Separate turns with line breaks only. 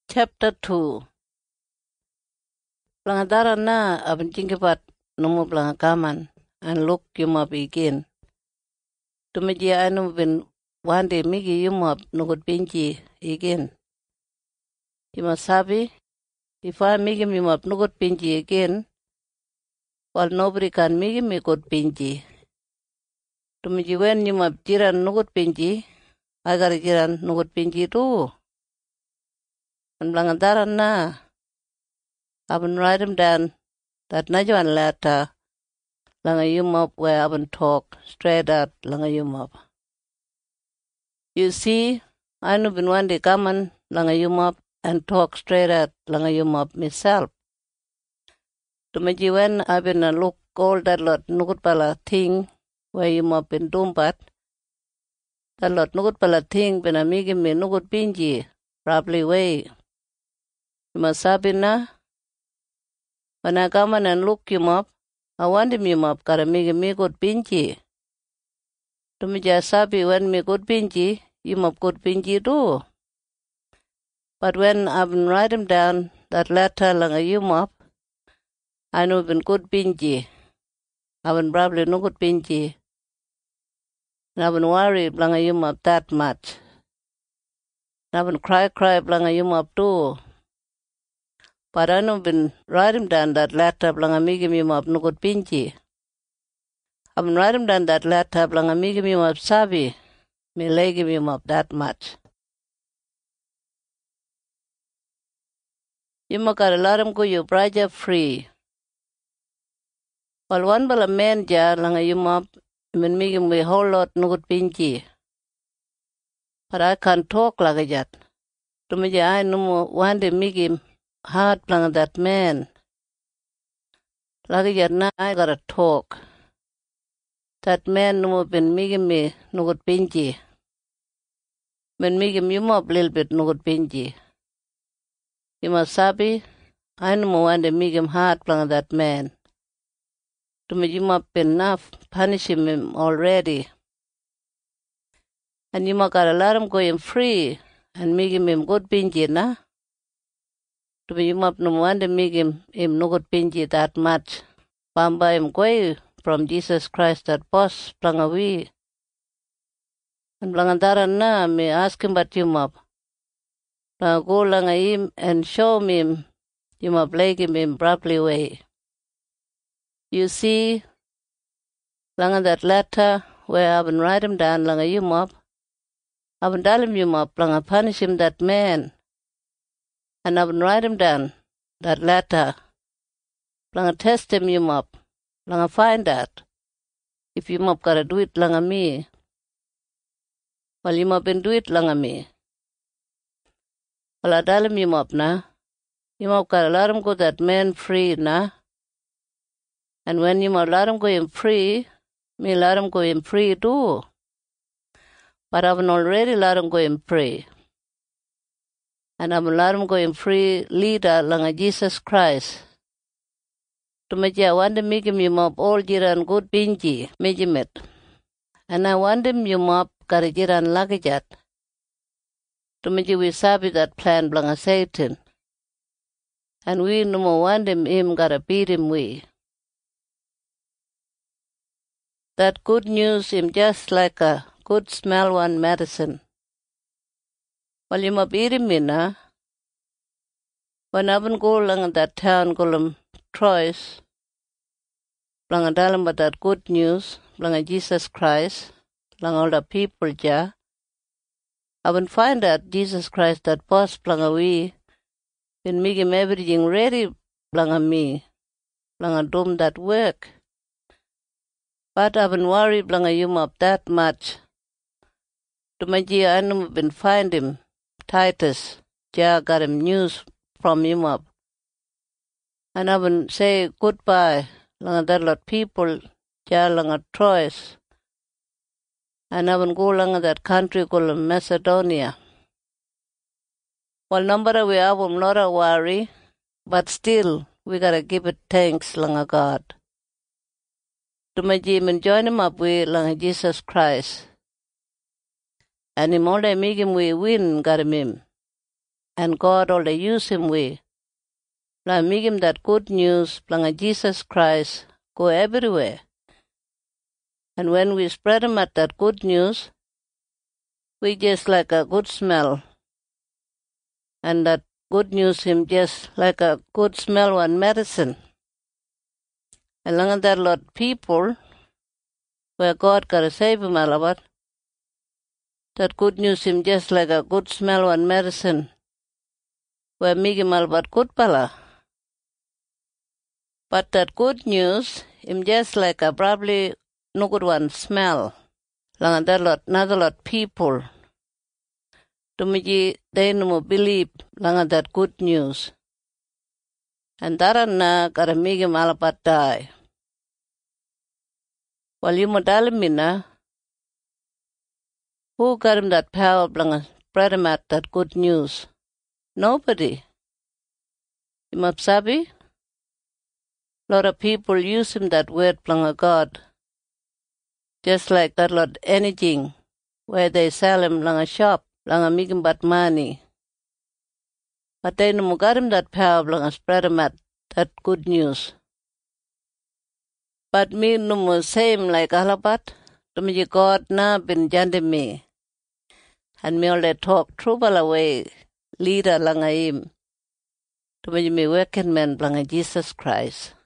Chapter 2. Plangadara na abin jingibat numu plangakaman and look you up again. Tumiji anu bin wande migi you up nugut binji again. Sabi, if I migi you up nugut binji again, while nobody can migi me good binji. Tumiji when you up jiran nugut binji, I got jiran nugut binji too. And plangadara na I've write him down that najuan letter langa yumop where I've talk straight out langa yumop. You see, I've been one day coming langa yumop and talk straight out langa yumop myself. To me when I've been a look all that lot nugut pala thing where yumop been dumpat. That lot nugut pala thing been a migi me nugut pinji probably way. Sabina. When I come in and look him up, I want him up, gotta make me good pinji. To me sabi when me good pinji, you up good pinji too. But when I've been write him down that letter langa you up, I know been good pinji. I've been probably no good pinji. And I've been worried langa you up that much. And I've been cry langa you up too. But I know been writing down that letter blanga migi me up no good pinji. I've been writing down that letter blanga migi me up sabi. Me legi me up that much. You gotta let him go you braja free. While one bala man ja langa you up, mean migi me whole lot no good pinji. But I can't talk like that. To me I know one day migi hard planga that man. Lagi na I gotta talk. That man no been migi me no good pinji. Been migi me up little bit no good pinji. Sabi, I know one day migi hard planga that man. To me you up enough punish him already. And you gotta let him go him free and migi him good pinji na. To be him up no wonder make him no good pinji that much. Bamba him go from Jesus Christ that boss plangawi. And blangadara na me ask him about him up. Go langa him and show him him up like him properly way. You see, langa that letter where I've been write him down langa him up. I've been telling him up langa punish him that man. And I've been write him down, that letter. Langa test him up. Langa find that. If you up gotta do it langa me. Well, you up been do it langa me. Well, I tell him up na. You up gotta let him go that man free na. And when you let him go him free, me let him go him free too. But I've already let him go him free. And I'm let him go in free leader langa Jesus Christ. To me I want to make him up all jiran good pinji, mejimet. And I want him up kari jiran lagijat. To me we sabi that plan blanga Satan. And we no more want him gotta beat him we. That good news him just like a good smell one medicine. Well, you must eat him na. When I've been go along that town called Troyes, blanga dalam about that good news, blanga Jesus Christ, blanga all the people ja. I've been find that Jesus Christ that boss blanga we, been make him everything ready blanga me, blanga dom that work. But I've been worried blanga you up that much. To my dear, I know been find him. Titus, ja got him news from him up. And I would say goodbye, langa that lot people, ja langa Troyes. And I would go langa that country called Macedonia. Well, number we have not a worry, but still we gotta give it thanks langa God. To my Jim and join him up with langa Jesus Christ. And him all they make him we win got him. and God only use him we. Like make him that good news, like Jesus Christ, go everywhere. And when we spread him at that good news, we just like a good smell. And that good news him just like a good smell one medicine. And long as that lot people where God gotta save him alabat, that good news him just like a good smell one medicine. Where make him alabat good pala. But that good news him just like a probably no good one smell. Long as that lot another lot people. Tumiji they no believe long that good news. And that gotta make him alabat die. While you modalimina, who got him that power blanga spread him out that good news? Nobody. You mapsabi? Lot of people use him that word blanga God. Just like that lot anything where they sell him blanga shop, blanga make him but money. But they no got him that power blanga spread him out that good news. But me no same like alabat, to me God na bin jande me. And me only talk trouble away, leader langa him. To me working man langa Jesus Christ.